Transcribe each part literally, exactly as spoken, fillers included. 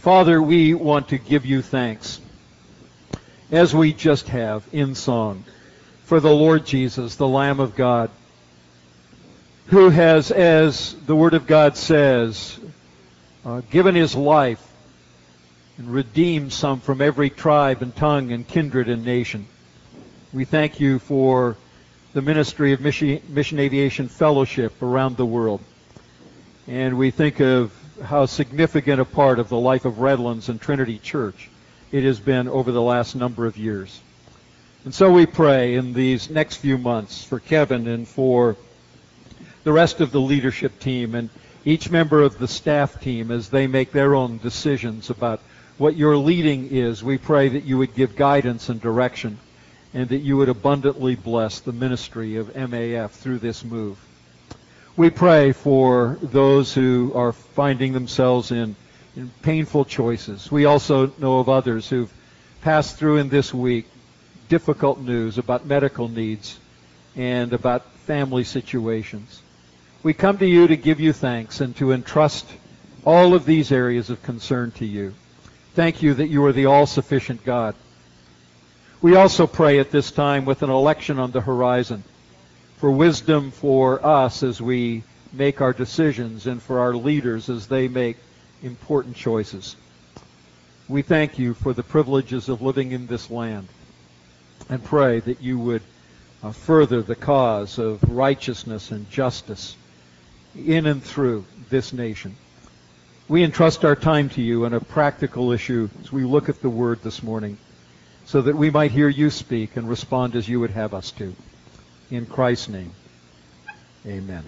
Father, we want to give you thanks, as we just have in song, for the Lord Jesus, the Lamb of God, who has, as the Word of God says, uh, given his life and redeemed some from every tribe and tongue and kindred and nation. We thank you for the ministry of Mission, Mission Aviation Fellowship around the world. And we think of how significant a part of the life of Redlands and Trinity Church it has been over the last number of years. And so we pray in these next few months for Kevin and for the rest of the leadership team and each member of the staff team as they make their own decisions about what your leading is. We pray that you would give guidance and direction and that you would abundantly bless the ministry of M A F through this move. We pray for those who are finding themselves in, in painful choices. We also know of others who've passed through in this week difficult news about medical needs and about family situations. We come to you to give you thanks and to entrust all of these areas of concern to you. Thank you that you are the all-sufficient God. We also pray at this time, with an election on the horizon, for wisdom for us as we make our decisions and for our leaders as they make important choices. We thank you for the privileges of living in this land and pray that you would uh, further the cause of righteousness and justice in and through this nation. We entrust our time to you on a practical issue as we look at the Word this morning so that we might hear you speak and respond as you would have us to. In Christ's name, amen.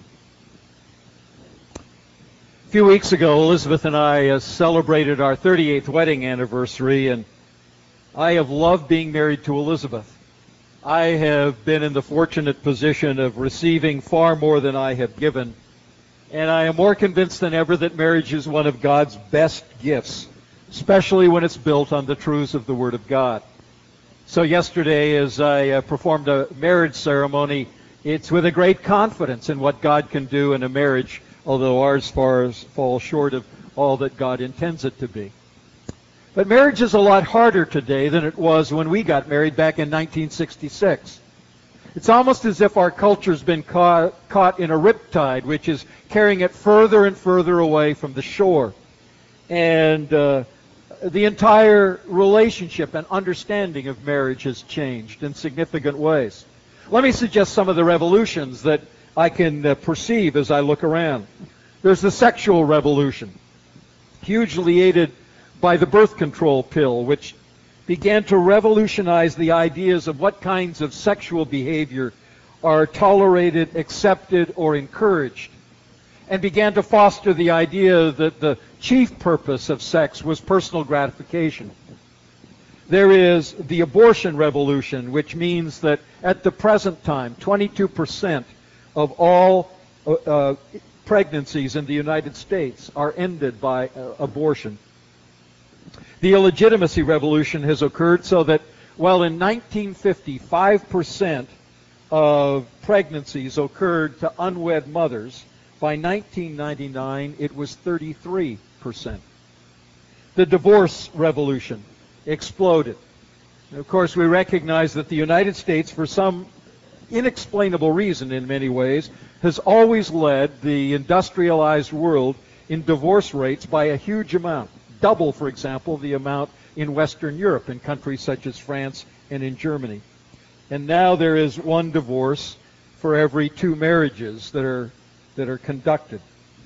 A few weeks ago, Elizabeth and I uh, celebrated our thirty-eighth wedding anniversary, and I have loved being married to Elizabeth. I have been in the fortunate position of receiving far more than I have given, and I am more convinced than ever that marriage is one of God's best gifts, especially when it's built on the truths of the Word of God. So yesterday, as I uh, performed a marriage ceremony, it's with a great confidence in what God can do in a marriage, although ours far falls short of all that God intends it to be. But marriage is a lot harder today than it was when we got married back in nineteen sixty-six. It's almost as if our culture's been caught, caught in a riptide, which is carrying it further and further away from the shore. And uh, the entire relationship and understanding of marriage has changed in significant ways. Let me suggest some of the revolutions that I can uh, perceive as I look around. There's the sexual revolution, hugely aided by the birth control pill, which began to revolutionize the ideas of what kinds of sexual behavior are tolerated, accepted, or encouraged, and began to foster the idea that the chief purpose of sex was personal gratification. There is the abortion revolution, which means that at the present time, twenty-two percent of all uh, uh, pregnancies in the United States are ended by uh, abortion. The illegitimacy revolution has occurred so that, while in nineteen fifty, five percent of pregnancies occurred to unwed mothers, by nineteen ninety-nine it was thirty-three percent. The divorce revolution exploded. And of course, we recognize that the United States, for some inexplainable reason in many ways, has always led the industrialized world in divorce rates by a huge amount. Double, for example, the amount in Western Europe, in countries such as France and in Germany. And now there is one divorce for every two marriages that are that are conducted.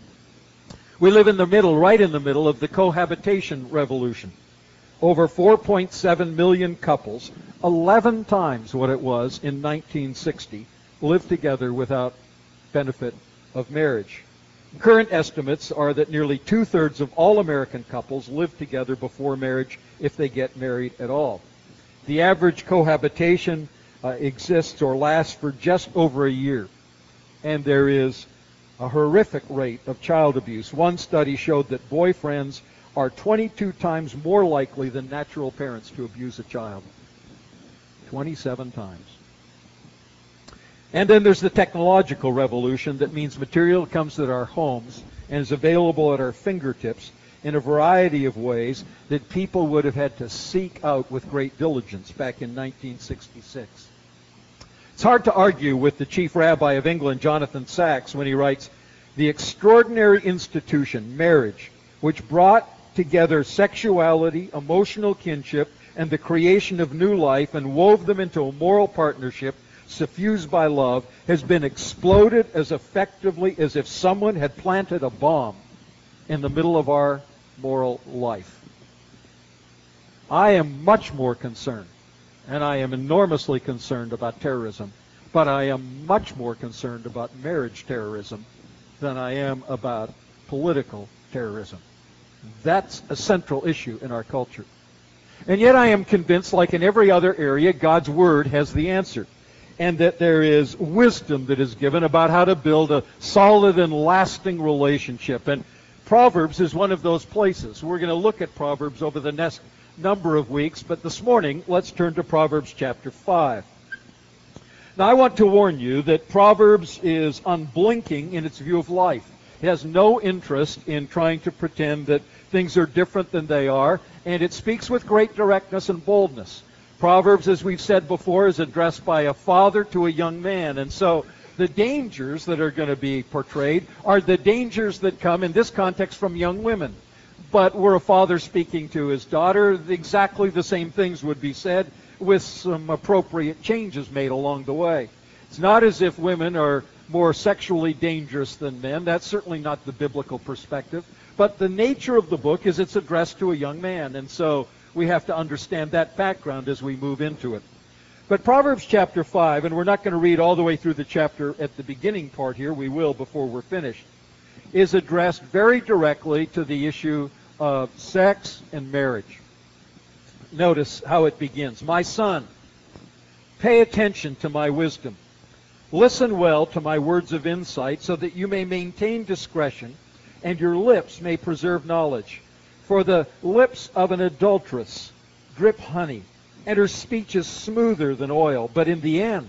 We live in the middle, right in the middle of the cohabitation revolution. Over four point seven million couples, eleven times what it was in nineteen sixty, live together without benefit of marriage. Current estimates are that nearly two-thirds of all American couples live together before marriage if they get married at all. The average cohabitation uh, exists or lasts for just over a year, and there is a horrific rate of child abuse. One study showed that boyfriends are twenty-two times more likely than natural parents to abuse a child. twenty-seven times. And then there's the technological revolution that means material comes to our homes and is available at our fingertips in a variety of ways that people would have had to seek out with great diligence back in nineteen sixty-six. It's hard to argue with the chief rabbi of England, Jonathan Sacks, when he writes, "The extraordinary institution, marriage, which brought together sexuality, emotional kinship, and the creation of new life and wove them into a moral partnership suffused by love, has been exploded as effectively as if someone had planted a bomb in the middle of our moral life." I am much more concerned, and I am enormously concerned about terrorism, but I am much more concerned about marriage terrorism than I am about political terrorism. That's a central issue in our culture. And yet I am convinced, like in every other area, God's Word has the answer, and that there is wisdom that is given about how to build a solid and lasting relationship. And Proverbs is one of those places. We're going to look at Proverbs over the next number of weeks, but this morning, let's turn to Proverbs chapter five. Now, I want to warn you that Proverbs is unblinking in its view of life. It has no interest in trying to pretend that things are different than they are, and it speaks with great directness and boldness. Proverbs, as we've said before, is addressed by a father to a young man, and so the dangers that are going to be portrayed are the dangers that come, in this context, from young women. But were a father speaking to his daughter, exactly the same things would be said, with some appropriate changes made along the way. It's not as if women are more sexually dangerous than men. That's certainly not the biblical perspective. But the nature of the book is it's addressed to a young man, and so we have to understand that background as we move into it. But Proverbs chapter five, and we're not going to read all the way through the chapter at the beginning part here, we will before we're finished, is addressed very directly to the issue of sex and marriage. Notice how it begins. "My son, pay attention to my wisdom. Listen well to my words of insight, so that you may maintain discretion, and your lips may preserve knowledge. For the lips of an adulteress drip honey, and her speech is smoother than oil. But in the end,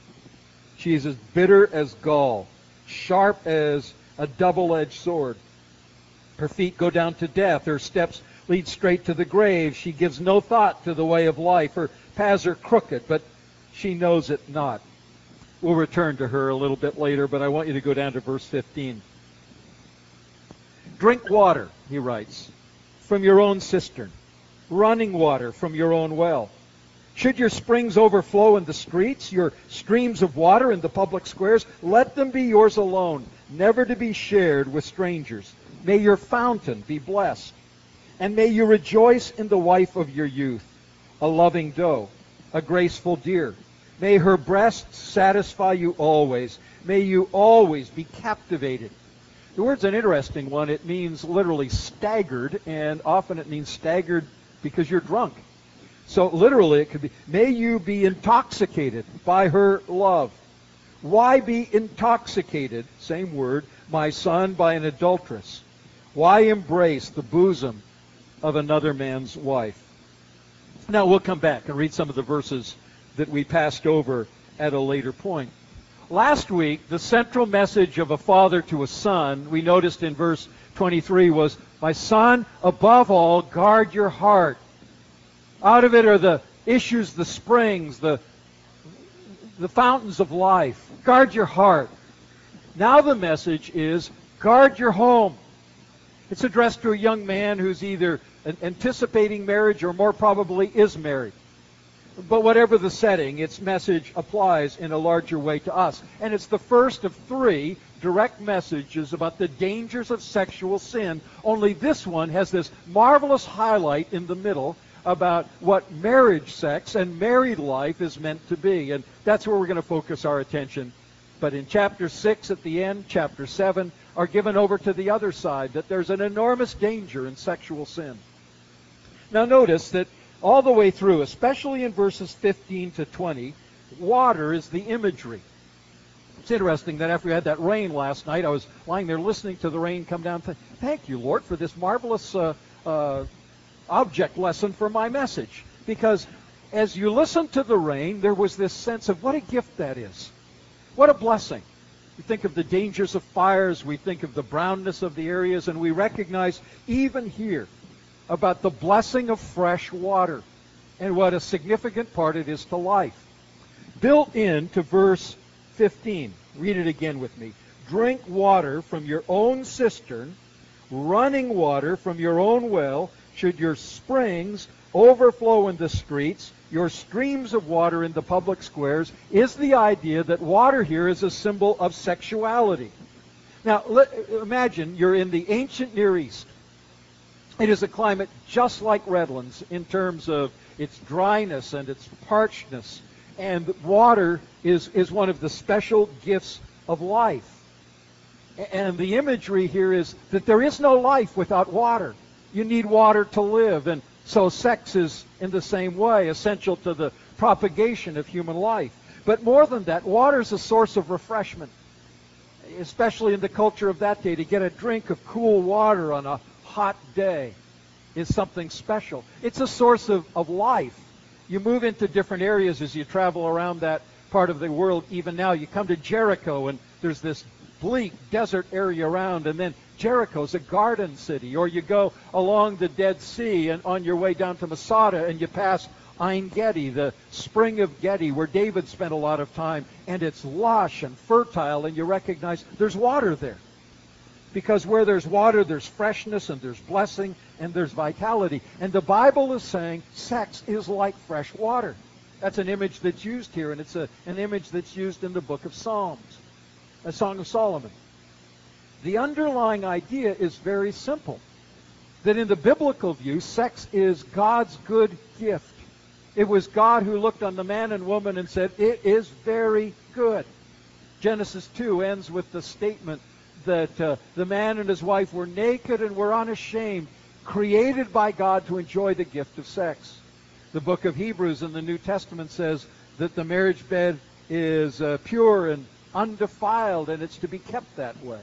she is as bitter as gall, sharp as a double-edged sword. Her feet go down to death. Her steps lead straight to the grave. She gives no thought to the way of life. Her paths are crooked, but she knows it not." We'll return to her a little bit later, but I want you to go down to verse fifteen. "Drink water," he writes, "from your own cistern, running water from your own well. Should your springs overflow in the streets, your streams of water in the public squares, let them be yours alone, never to be shared with strangers. May your fountain be blessed, and may you rejoice in the wife of your youth, a loving doe, a graceful deer. May her breasts satisfy you always. May you always be captivated." The word's an interesting one. It means literally staggered, and often it means staggered because you're drunk. So literally it could be, may you be intoxicated by her love. Why be intoxicated, same word, my son, by an adulteress? Why embrace the bosom of another man's wife? Now we'll come back and read some of the verses that we passed over at a later point. Last week, the central message of a father to a son, we noticed in verse twenty-three, was, "My son, above all, guard your heart." Out of it are the issues, the springs, the, the fountains of life. Guard your heart. Now the message is, guard your home. It's addressed to a young man who's either anticipating marriage or more probably is married. But whatever the setting, its message applies in a larger way to us. And it's the first of three direct messages about the dangers of sexual sin. Only this one has this marvelous highlight in the middle about what marriage sex and married life is meant to be. And that's where we're going to focus our attention. But in chapter six at the end, chapter seven, are given over to the other side, that there's an enormous danger in sexual sin. Now notice that all the way through, especially in verses fifteen to twenty, water is the imagery. It's interesting that after we had that rain last night, I was lying there listening to the rain come down. Thank you, Lord, for this marvelous uh, uh, object lesson for my message. Because as you listen to the rain, there was this sense of what a gift that is. What a blessing. We think of the dangers of fires, we think of the brownness of the areas, and we recognize even here about the blessing of fresh water and what a significant part it is to life. Built into verse fifteen, read it again with me. Drink water from your own cistern, running water from your own well, should your springs overflow in the streets, your streams of water in the public squares, is the idea that water here is a symbol of sexuality. Now, let, imagine you're in the ancient Near East. It is a climate just like Redlands in terms of its dryness and its parchedness. And water is, is one of the special gifts of life. And the imagery here is that there is no life without water. You need water to live. And so sex is, in the same way, essential to the propagation of human life. But more than that, water is a source of refreshment, especially in the culture of that day. To get a drink of cool water on a hot day is something special. It's a source of, of life. You move into different areas as you travel around that part of the world. Even now, you come to Jericho, and there's this bleak desert area around, and then Jericho's a garden city. Or you go along the Dead Sea and on your way down to Masada, and you pass Ein Gedi, the spring of Gedi, where David spent a lot of time, and it's lush and fertile, and you recognize there's water there. Because where there's water, there's freshness, and there's blessing, and there's vitality. And the Bible is saying sex is like fresh water. That's an image that's used here, and it's a, an image that's used in the book of Psalms, a Song of Solomon. The underlying idea is very simple, that in the biblical view, sex is God's good gift. It was God who looked on the man and woman and said, it is very good. Genesis two ends with the statement that uh, the man and his wife were naked and were unashamed, created by God to enjoy the gift of sex. The book of Hebrews in the New Testament says that the marriage bed is uh, pure and undefiled, and it's to be kept that way.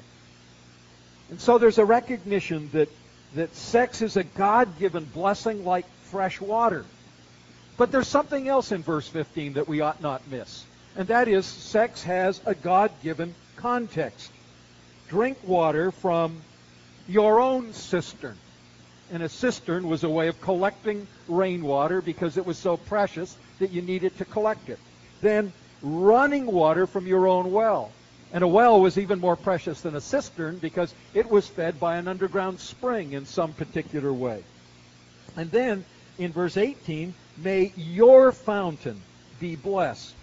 And so there's a recognition that, that sex is a God-given blessing like fresh water. But there's something else in verse fifteen that we ought not miss, and that is sex has a God-given context. Drink water from your own cistern. And a cistern was a way of collecting rainwater because it was so precious that you needed to collect it. Then running water from your own well. And a well was even more precious than a cistern because it was fed by an underground spring in some particular way. And then in verse eighteen, may your fountain be blessed.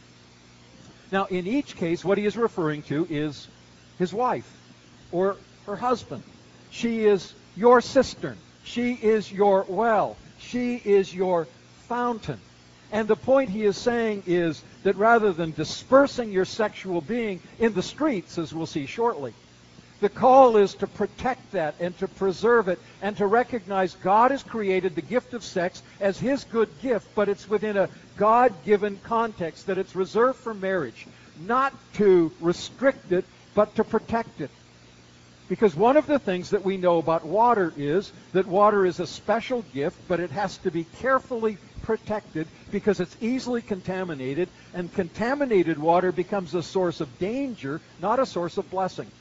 Now in each case, what he is referring to is his wife or her husband. She is your cistern. She is your well. She is your fountain. And the point he is saying is that rather than dispersing your sexual being in the streets, as we'll see shortly, the call is to protect that and to preserve it and to recognize God has created the gift of sex as his good gift, but it's within a God-given context, that it's reserved for marriage, not to restrict it, but to protect it. Because one of the things that we know about water is that water is a special gift, but it has to be carefully protected because it's easily contaminated, and contaminated water becomes a source of danger, not a source of blessing.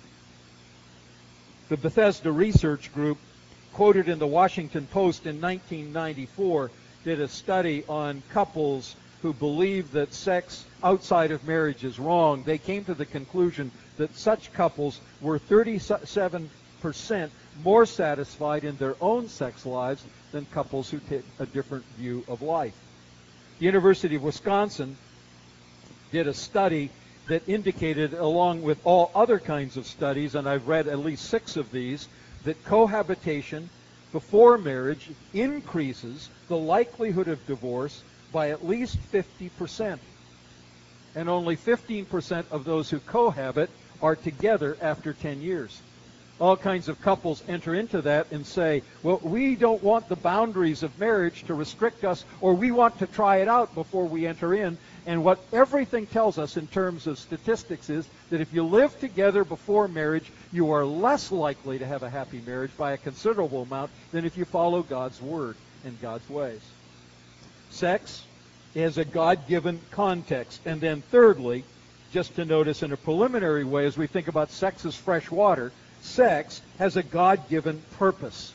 The Bethesda Research Group, quoted in the Washington Post in nineteen ninety-four, did a study on couples who believe that sex outside of marriage is wrong. They came to the conclusion that such couples were thirty-seven percent more satisfied in their own sex lives than couples who take a different view of life. The University of Wisconsin did a study that indicated, along with all other kinds of studies, and I've read at least six of these, that cohabitation before marriage increases the likelihood of divorce by at least fifty percent. And only fifteen percent of those who cohabit are together after ten years. All kinds of couples enter into that and say, well, we don't want the boundaries of marriage to restrict us, or we want to try it out before we enter in. And what everything tells us in terms of statistics is that if you live together before marriage, you are less likely to have a happy marriage by a considerable amount than if you follow God's word and God's ways. Sex is a God-given context. And then thirdly, just to notice in a preliminary way, as we think about sex as fresh water, sex has a God-given purpose.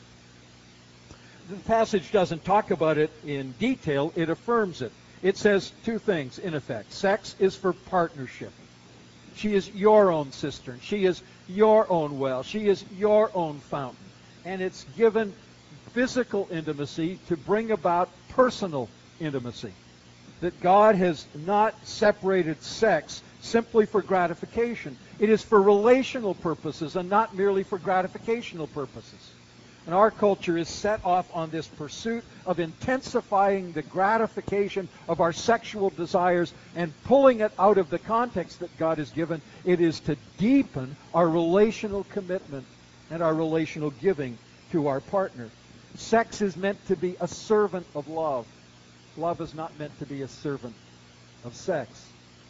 The passage doesn't talk about it in detail, it affirms it. It says two things, in effect. Sex is for partnership. She is your own cistern. She is your own well. She is your own fountain. And it's given physical intimacy to bring about personal intimacy. That God has not separated sex simply for gratification. It is for relational purposes and not merely for gratificational purposes. And our culture is set off on this pursuit of intensifying the gratification of our sexual desires and pulling it out of the context that God has given. It is to deepen our relational commitment and our relational giving to our partner. Sex is meant to be a servant of love. Love is not meant to be a servant of sex.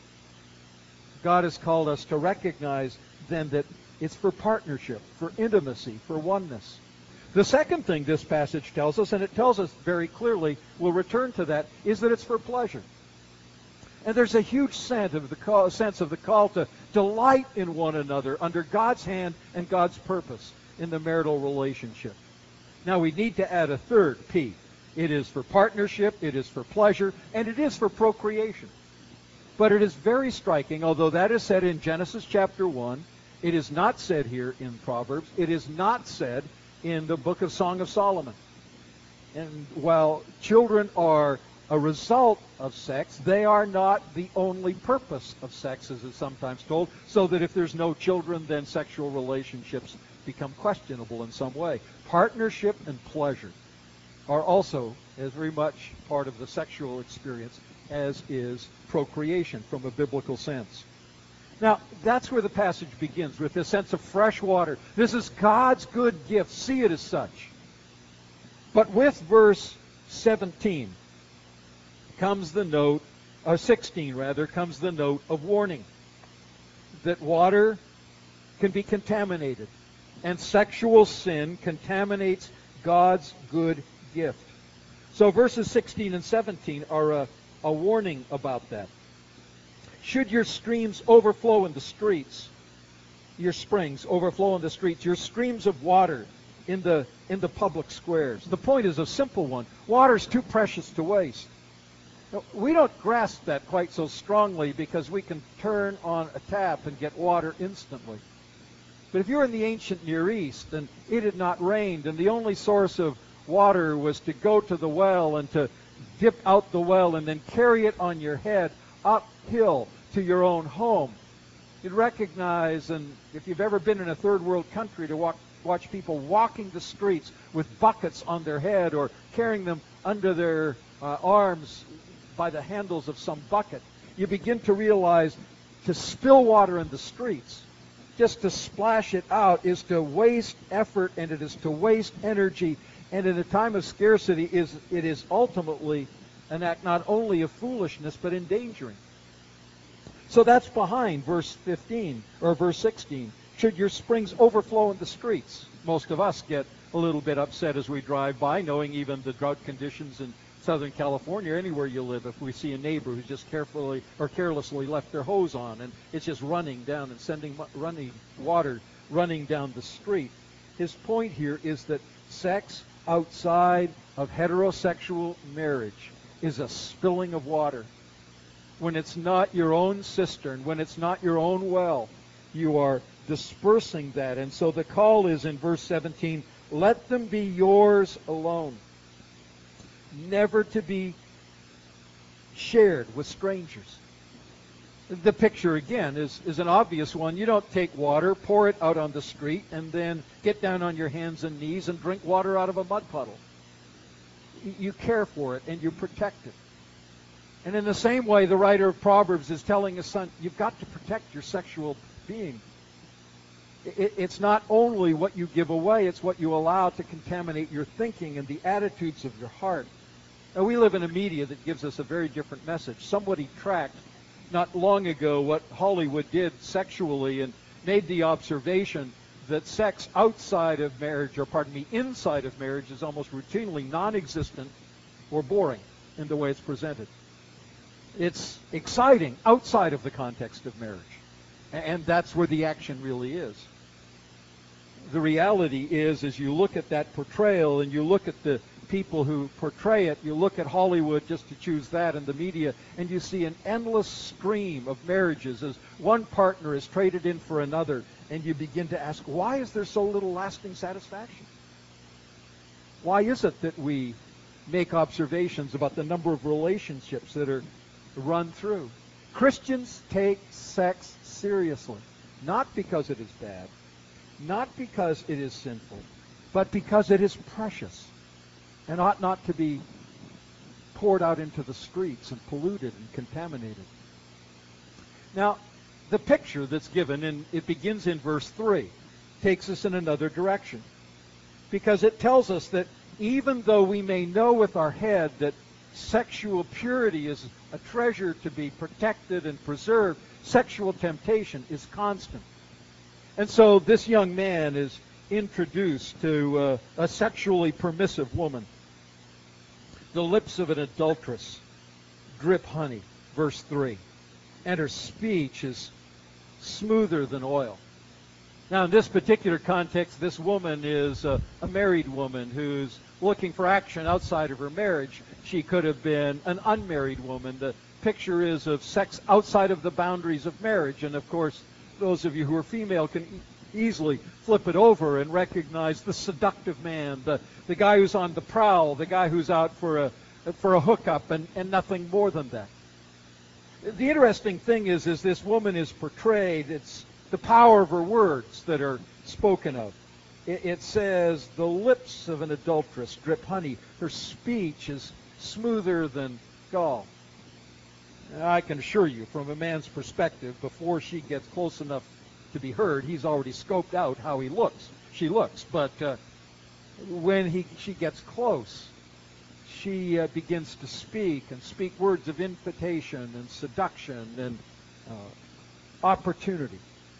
God has called us to recognize then that it's for partnership, for intimacy, for oneness. The second thing this passage tells us, and it tells us very clearly, we'll return to that, is that it's for pleasure. And there's a huge sense of the call, sense of the call to delight in one another under God's hand and God's purpose in the marital relationship. Now we need to add a third P. It is for partnership, it is for pleasure, and it is for procreation. But it is very striking, although that is said in Genesis chapter one, it is not said here in Proverbs, it is not said in the book of Song of Solomon. And while children are a result of sex, they are not the only purpose of sex, as is sometimes told, so that if there's no children, then sexual relationships become questionable in some way. Partnership and pleasure are also as very much part of the sexual experience as is procreation from a biblical sense. Now, that's where the passage begins, with this sense of fresh water. This is God's good gift. See it as such. But with verse seventeen comes the note, or sixteen rather, comes the note of warning. That water can be contaminated. And sexual sin contaminates God's good gift. So verses sixteen and seventeen are a, a warning about that. Should your streams overflow in the streets, your springs overflow in the streets, your streams of water in the in the public squares. The point is a simple one. Water is too precious to waste. Now, we don't grasp that quite so strongly because we can turn on a tap and get water instantly. But if you're in the ancient Near East and it had not rained and the only source of water was to go to the well and to dip out the well and then carry it on your head uphill to your own home, you'd recognize, and if you've ever been in a third world country, to walk, watch people walking the streets with buckets on their head or carrying them under their uh, arms by the handles of some bucket, you begin to realize to spill water in the streets, just to splash it out, is to waste effort and it is to waste energy, and in a time of scarcity is it is ultimately an act not only of foolishness but endangering. So that's behind verse fifteen or verse sixteen. Should your springs overflow in the streets? Most of us get a little bit upset as we drive by, knowing even the drought conditions in Southern California, or anywhere you live, if we see a neighbor who's just carefully or carelessly left their hose on and it's just running down and sending running water running down the street. His point here is that sex outside of heterosexual marriage is a spilling of water. When it's not your own cistern, when it's not your own well, you are dispersing that. And so the call is in verse seventeen, let them be yours alone, never to be shared with strangers. The picture, again, is, is an obvious one. You don't take water, pour it out on the street, and then get down on your hands and knees and drink water out of a mud puddle. You care for it and you protect it. And in the same way, the writer of Proverbs is telling his son, you've got to protect your sexual being. It's not only what you give away, it's what you allow to contaminate your thinking and the attitudes of your heart. Now, we live in a media that gives us a very different message. Somebody tracked not long ago what Hollywood did sexually and made the observation that sex outside of marriage, or pardon me, inside of marriage, is almost routinely non-existent or boring in the way it's presented. It's exciting outside of the context of marriage. And that's where the action really is. The reality is, as you look at that portrayal and you look at the people who portray it, you look at Hollywood, just to choose that, and the media, and you see an endless stream of marriages as one partner is traded in for another, and you begin to ask, why is there so little lasting satisfaction? Why is it that we make observations about the number of relationships that are run through? Christians take sex seriously, not because it is bad, not because it is sinful, but because it is precious and ought not to be poured out into the streets and polluted and contaminated. Now, the picture that's given, and it begins in verse three, takes us in another direction, because it tells us that even though we may know with our head that sexual purity is a treasure to be protected and preserved, sexual temptation is constant. And so this young man is introduced to uh, a sexually permissive woman. The lips of an adulteress drip honey, verse three, and her speech is smoother than oil. Now, in this particular context, this woman is a, a married woman who's looking for action outside of her marriage. She could have been an unmarried woman. The picture is of sex outside of the boundaries of marriage. And, of course, those of you who are female can e- easily flip it over and recognize the seductive man, the, the guy who's on the prowl, the guy who's out for a, for a hookup and, and nothing more than that. The interesting thing is, is this woman is portrayed, it's the power of her words that are spoken of. It, it says, the lips of an adulteress drip honey. Her speech is smoother than gall. Now, I can assure you, from a man's perspective, before she gets close enough to be heard, he's already scoped out how he looks. She looks. But uh, when he, she gets close, she uh, begins to speak and speak words of invitation and seduction and uh, opportunity.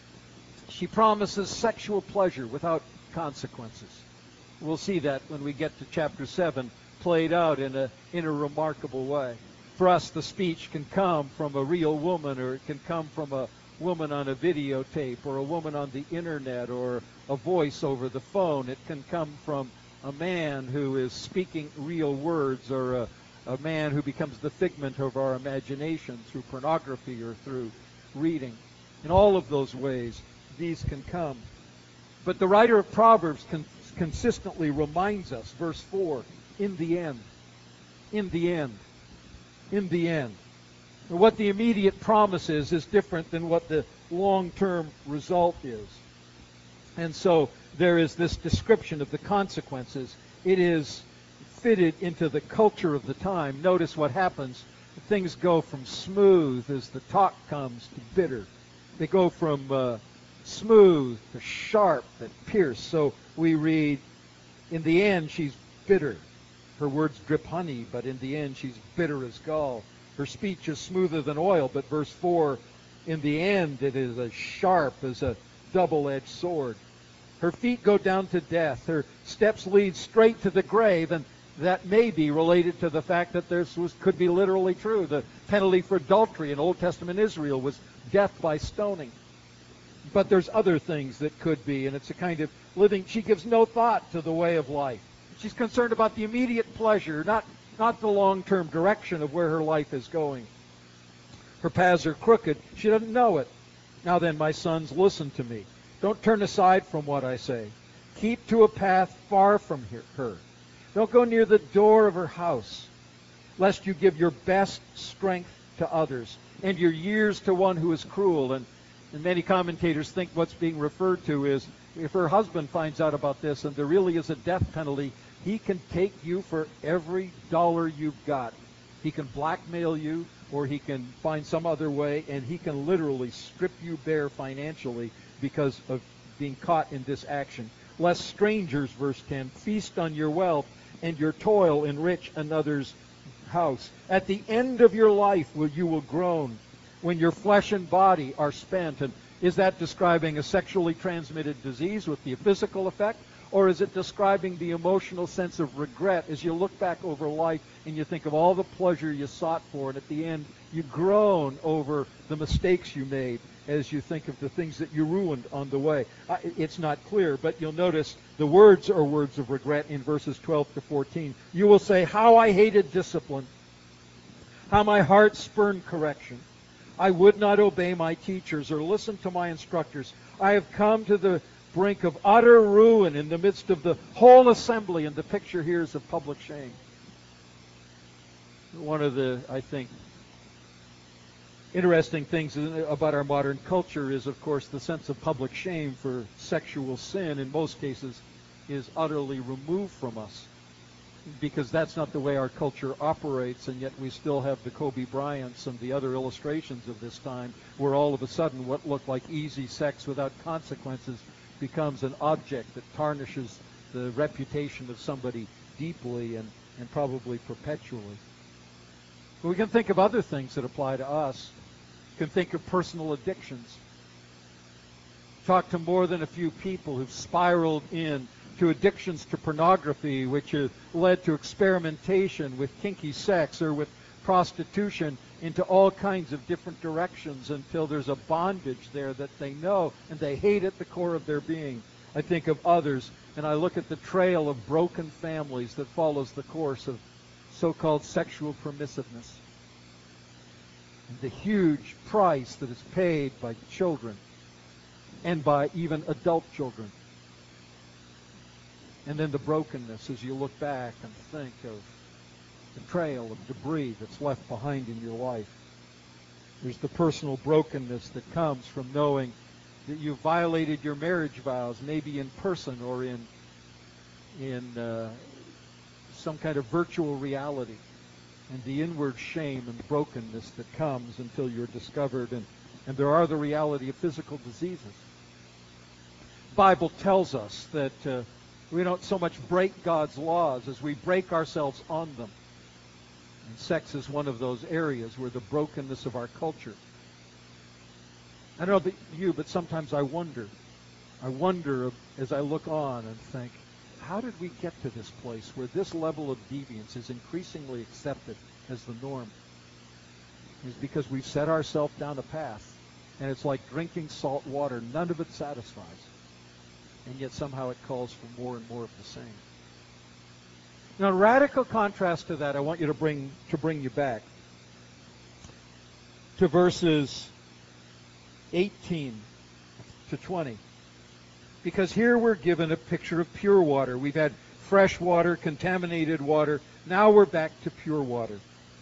She promises sexual pleasure without consequences. We'll see that when we get to chapter seven, played out in a in a remarkable way. For us, the speech can come from a real woman, or it can come from a woman on a videotape, or a woman on the internet, or a voice over the phone. It can come from a man who is speaking real words, or a, a man who becomes the figment of our imagination through pornography or through reading. In all of those ways, these can come. But the writer of Proverbs con- consistently reminds us, verse four, in the end, in the end, in the end. What the immediate promise is is different than what the long-term result is. And so there is this description of the consequences. It is fitted into the culture of the time. Notice what happens. Things go from smooth as the talk comes to bitter. They go from uh, smooth to sharp and pierce. So we read, in the end, she's bitter. Her words drip honey, but in the end, she's bitter as gall. Her speech is smoother than oil, but verse four, in the end, it is as sharp as a double-edged sword. Her feet go down to death. Her steps lead straight to the grave, and that may be related to the fact that this was, could be literally true. The penalty for adultery in Old Testament Israel was death by stoning. But there's other things that could be, and it's a kind of living. She gives no thought to the way of life. She's concerned about the immediate pleasure, not, not the long-term direction of where her life is going. Her paths are crooked. She doesn't know it. Now then, my sons, listen to me. Don't turn aside from what I say. Keep to a path far from her. Don't go near the door of her house, lest you give your best strength to others and your years to one who is cruel. And, and many commentators think what's being referred to is, if her husband finds out about this and there really is a death penalty, he can take you for every dollar you've got. He can blackmail you, or he can find some other way, and he can literally strip you bare financially because of being caught in this action. Lest strangers, verse ten, feast on your wealth and your toil enrich another's house. At the end of your life will you will groan when your flesh and body are spent. And is that describing a sexually transmitted disease with the physical effect? Or is it describing the emotional sense of regret as you look back over life and you think of all the pleasure you sought for, and at the end you groan over the mistakes you made as you think of the things that you ruined on the way? I, it's not clear, but you'll notice the words are words of regret in verses twelve to fourteen. You will say, how I hated discipline, how my heart spurned correction. I would not obey my teachers or listen to my instructors. I have come to the brink of utter ruin in the midst of the whole assembly, and the picture here is of public shame. One of the, I think, interesting things about our modern culture is, of course, the sense of public shame for sexual sin in most cases is utterly removed from us, because that's not the way our culture operates, and yet we still have the Kobe Bryants and the other illustrations of this time where all of a sudden what looked like easy sex without consequences becomes an object that tarnishes the reputation of somebody deeply and, and probably perpetually. But we can think of other things that apply to us. We can think of personal addictions. Talk to more than a few people who've spiraled in to addictions to pornography, which have led to experimentation with kinky sex or with prostitution into all kinds of different directions until there's a bondage there that they know and they hate at the core of their being. I think of others, and I look at the trail of broken families that follows the course of so-called sexual permissiveness, and the huge price that is paid by children and by even adult children. And then the brokenness as you look back and think of the trail of debris that's left behind in your life. There's the personal brokenness that comes from knowing that you violated your marriage vows, maybe in person or in in uh, some kind of virtual reality, and the inward shame and brokenness that comes until you're discovered, and, and there are the reality of physical diseases. The Bible tells us that uh, we don't so much break God's laws as we break ourselves on them. And sex is one of those areas where the brokenness of our culture. I don't know about you, but sometimes I wonder. I wonder as I look on and think, how did we get to this place where this level of deviance is increasingly accepted as the norm? It's because we've set ourselves down a path, and it's like drinking salt water. None of it satisfies. And yet somehow it calls for more and more of the same. Now, in radical contrast to that, I want you to bring to bring you back to verses eighteen to twenty. Because here we're given a picture of pure water. We've had fresh water, contaminated water. Now we're back to pure water.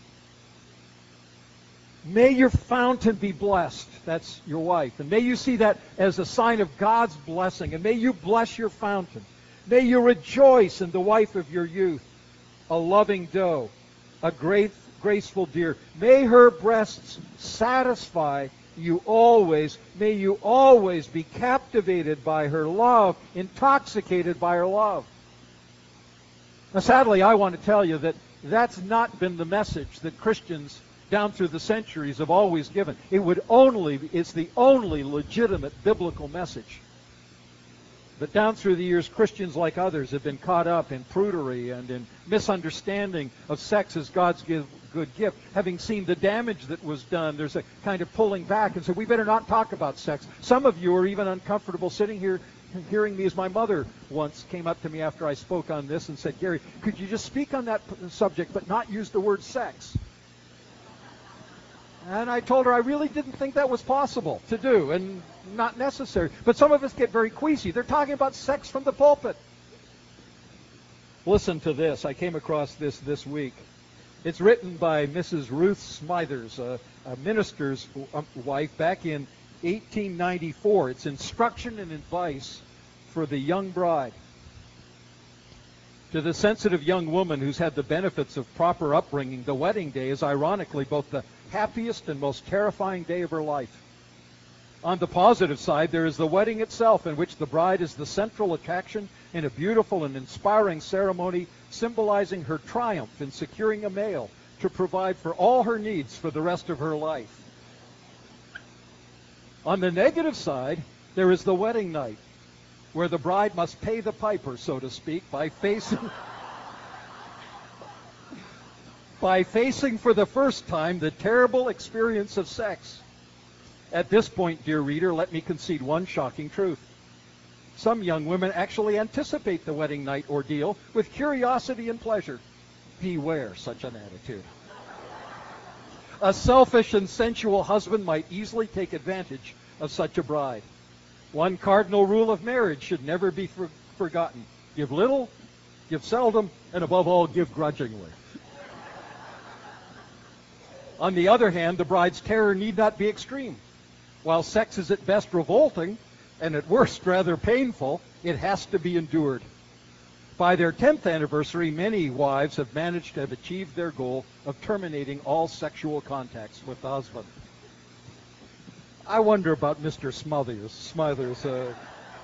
May your fountain be blessed. That's your wife. And may you see that as a sign of God's blessing. And may you bless your fountain. May you rejoice in the wife of your youth, a loving doe, a great, graceful deer. May her breasts satisfy you always. May you always be captivated by her love, intoxicated by her love. Now, sadly, I want to tell you that that's not been the message that Christians down through the centuries have always given. It would only, it's the only legitimate biblical message. But down through the years, Christians like others have been caught up in prudery and in misunderstanding of sex as God's give, good gift. Having seen the damage that was done, there's a kind of pulling back and say, we better not talk about sex. Some of you are even uncomfortable sitting here hearing me, as my mother once came up to me after I spoke on this and said, Gary, could you just speak on that subject but not use the word sex? And I told her I really didn't think that was possible to do and not necessary. But some of us get very queasy. They're talking about sex from the pulpit. Listen to this. I came across this this week. It's written by Missus Ruth Smithers, a, a minister's wife, back in eighteen ninety-four. It's instruction and advice for the young bride. To the sensitive young woman who's had the benefits of proper upbringing, the wedding day is ironically both the happiest and most terrifying day of her life. On the positive side, there is the wedding itself, in which the bride is the central attraction in a beautiful and inspiring ceremony symbolizing her triumph in securing a male to provide for all her needs for the rest of her life. On the negative side, there is the wedding night, where the bride must pay the piper, so to speak, by facing by facing for the first time the terrible experience of sex. At this point, dear reader, let me concede one shocking truth. Some young women actually anticipate the wedding night ordeal with curiosity and pleasure. Beware such an attitude. A selfish and sensual husband might easily take advantage of such a bride. One cardinal rule of marriage should never be for- forgotten. Give little, give seldom, and above all, give grudgingly. On the other hand, the bride's terror need not be extreme. While sex is at best revolting, and at worst rather painful, it has to be endured. By their tenth anniversary, many wives have managed to have achieved their goal of terminating all sexual contacts with the husband. I wonder about Mister Smothers. Smothers. Uh...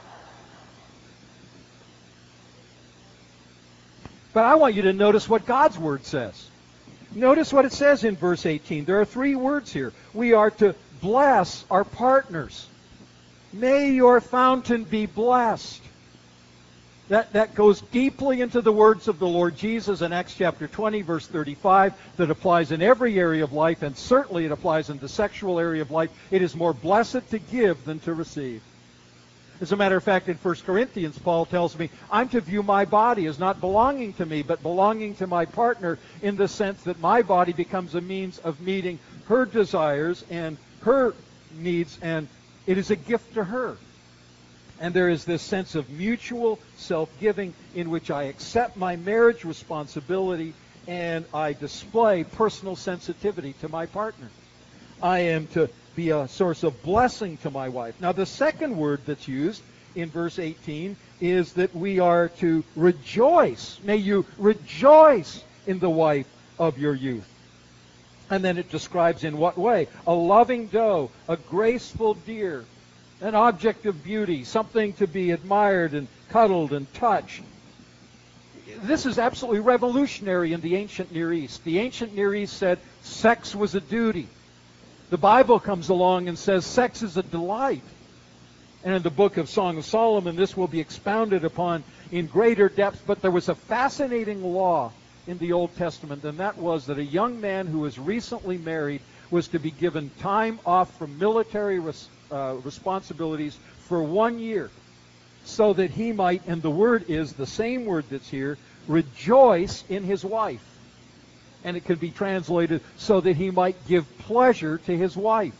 But I want you to notice what God's Word says. Notice what it says in verse eighteen. There are three words here. We are to bless our partners. May your fountain be blessed. That, that goes deeply into the words of the Lord Jesus in Acts chapter twenty, verse thirty-five, that applies in every area of life, and certainly it applies in the sexual area of life. It is more blessed to give than to receive. As a matter of fact, in First Corinthians, Paul tells me, I'm to view my body as not belonging to me, but belonging to my partner, in the sense that my body becomes a means of meeting her desires and her needs, and it is a gift to her. And there is this sense of mutual self-giving in which I accept my marriage responsibility and I display personal sensitivity to my partner. I am to be a source of blessing to my wife. Now, the second word that's used in verse eighteen is that we are to rejoice. May you rejoice in the wife of your youth. And then it describes in what way? A loving doe, a graceful deer, an object of beauty, something to be admired and cuddled and touched. This is absolutely revolutionary in the ancient Near East. The ancient Near East said sex was a duty. The Bible comes along and says sex is a delight. And in the book of Song of Solomon, this will be expounded upon in greater depth. But there was a fascinating law in the Old Testament, and that was that a young man who was recently married was to be given time off from military res- uh, responsibilities for one year, so that he might, and the word is the same word that's here, rejoice in his wife. And it could be translated, so that he might give pleasure to his wife.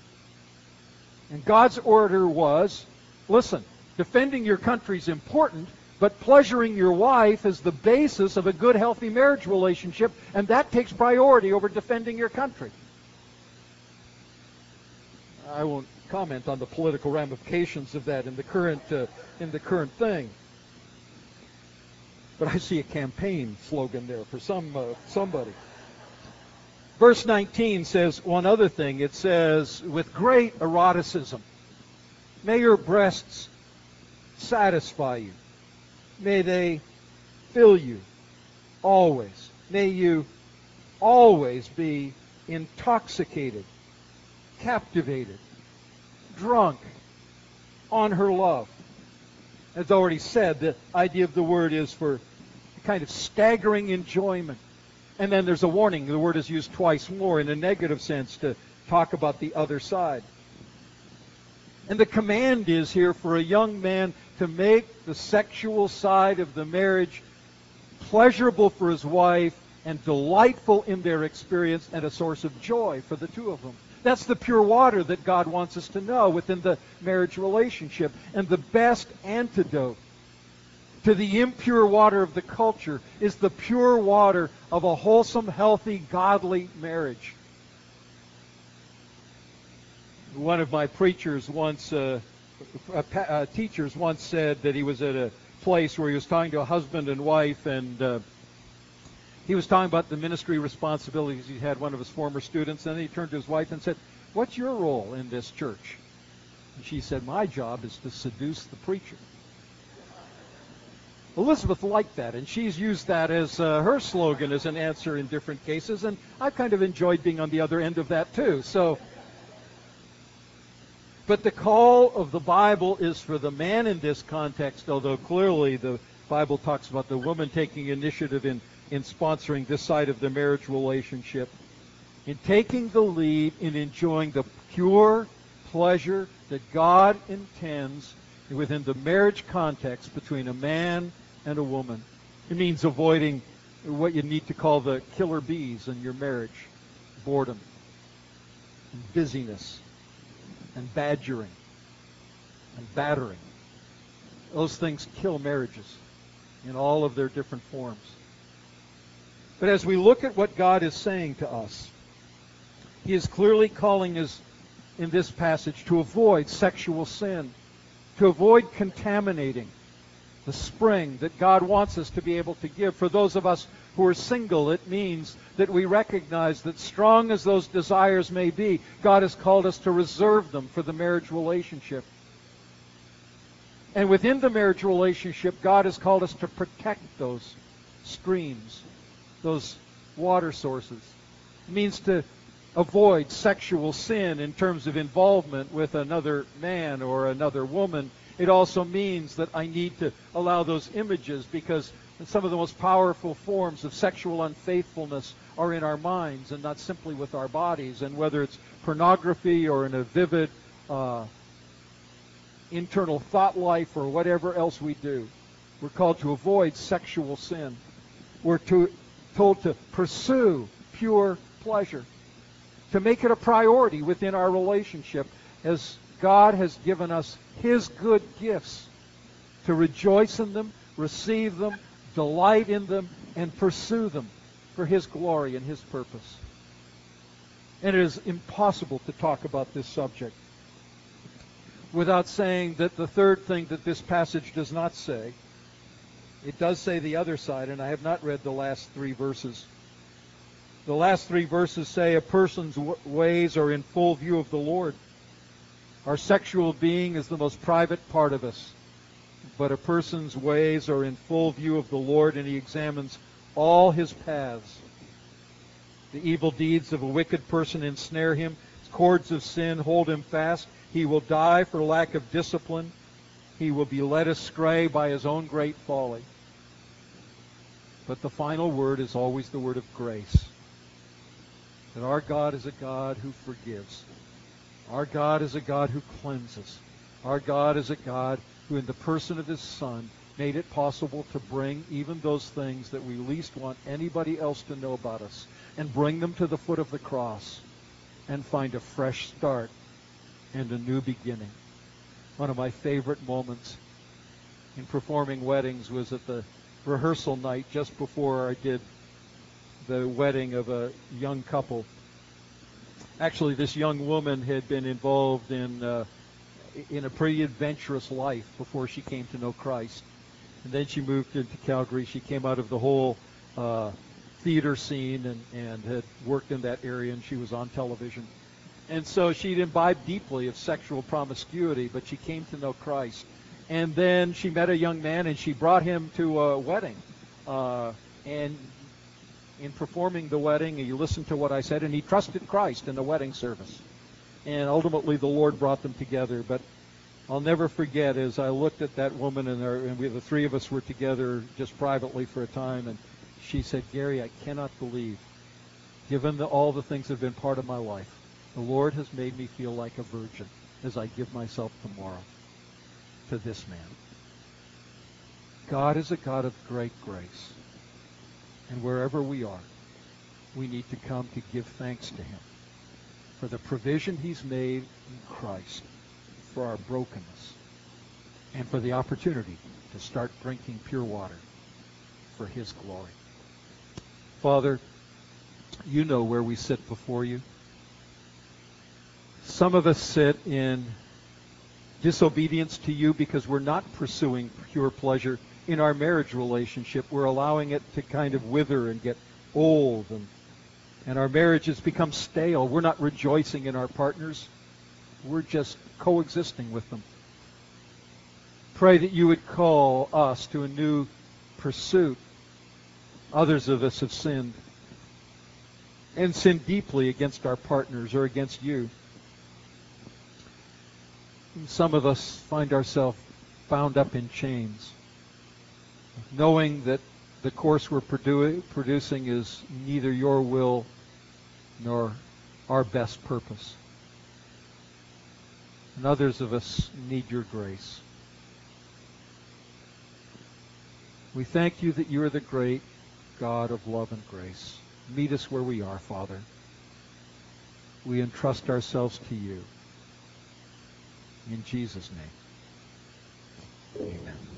And God's order was, listen, defending your country is important, but pleasuring your wife is the basis of a good, healthy marriage relationship, and that takes priority over defending your country. I won't comment on the political ramifications of that in the current uh, in the current thing. But I see a campaign slogan there for some uh, somebody. Verse nineteen says one other thing. It says, with great eroticism, may your breasts satisfy you. May they fill you always. May you always be intoxicated, captivated, drunk on her love. As already said, the idea of the word is for kind of staggering enjoyment. And then there's a warning. The word is used twice more in a negative sense to talk about the other side. And the command is here for a young man to make the sexual side of the marriage pleasurable for his wife and delightful in their experience and a source of joy for the two of them. That's the pure water that God wants us to know within the marriage relationship. And the best antidote to the impure water of the culture is the pure water of a wholesome, healthy, godly marriage. One of my preachers once, uh, uh, uh, teachers once said that he was at a place where he was talking to a husband and wife, and uh, he was talking about the ministry responsibilities he had, one of his former students, and then he turned to his wife and said, "What's your role in this church?" And she said, "My job is to seduce the preacher." Elizabeth liked that, and she's used that as uh, her slogan as an answer in different cases, and I've kind of enjoyed being on the other end of that too. So But the call of the Bible is for the man in this context, although clearly the Bible talks about the woman taking initiative in, in sponsoring this side of the marriage relationship, in taking the lead in enjoying the pure pleasure that God intends within the marriage context between a man and a woman. It means avoiding what you need to call the killer bees in your marriage: boredom, and busyness, and badgering, and battering. Those things kill marriages in all of their different forms. But as we look at what God is saying to us, He is clearly calling us in this passage to avoid sexual sin, to avoid contaminating the spring that God wants us to be able to give. For those of us who are single, it means that we recognize that strong as those desires may be, God has called us to reserve them for the marriage relationship. And within the marriage relationship, God has called us to protect those streams, those water sources. It means to avoid sexual sin in terms of involvement with another man or another woman. It also means that I need to allow those images, because some of the most powerful forms of sexual unfaithfulness are in our minds and not simply with our bodies. And whether it's pornography or in a vivid uh, internal thought life or whatever else we do, we're called to avoid sexual sin. We're to, told to pursue pure pleasure, to make it a priority within our relationship, as God has given us His good gifts, to rejoice in them, receive them, delight in them, and pursue them for His glory and His purpose. And it is impossible to talk about this subject without saying that the third thing that this passage does not say, it does say the other side, and I have not read the last three verses. The last three verses say a person's w- ways are in full view of the Lord. Our sexual being is the most private part of us, but a person's ways are in full view of the Lord, and He examines all his paths. The evil deeds of a wicked person ensnare him. Cords of sin hold him fast. He will die for lack of discipline. He will be led astray by his own great folly. But the final word is always the word of grace. That our God is a God who forgives. Our God is a God who cleanses. Our God is a God who, in the person of His Son, made it possible to bring even those things that we least want anybody else to know about us, and bring them to the foot of the cross and find a fresh start and a new beginning. One of my favorite moments in performing weddings was at the rehearsal night just before I did the wedding of a young couple. Actually, this young woman had been involved in uh, in a pretty adventurous life before she came to know Christ. And then she moved into Calgary. She came out of the whole uh, theater scene and, and had worked in that area, and she was on television. And so she'd imbibed deeply of sexual promiscuity, but she came to know Christ. And then she met a young man, and she brought him to a wedding. Uh, and in performing the wedding, he listened to what I said, and he trusted Christ in the wedding service. And ultimately, the Lord brought them together. But I'll never forget, as I looked at that woman, and, our, and we, the three of us were together just privately for a time, and she said, "Gary, I cannot believe, given the, all the things that have been part of my life, the Lord has made me feel like a virgin as I give myself tomorrow to this man." God is a God of great grace. And wherever we are, we need to come to give thanks to Him for the provision He's made in Christ for our brokenness, and for the opportunity to start drinking pure water for His glory. Father, You know where we sit before You. Some of us sit in disobedience to You because we're not pursuing pure pleasure in our marriage relationship. We're allowing it to kind of wither and get old, and and our marriages become stale. We're not rejoicing in our partners. We're just coexisting with them. Pray that You would call us to a new pursuit. Others of us have sinned, and sinned deeply against our partners or against You. some of us find ourselves bound up in chains, knowing that the course we're produ- producing is neither your will nor our best purpose. And others of us need your grace. We thank you that you are the great God of love and grace. Meet us where we are, Father. We entrust ourselves to you. In Jesus' name, amen.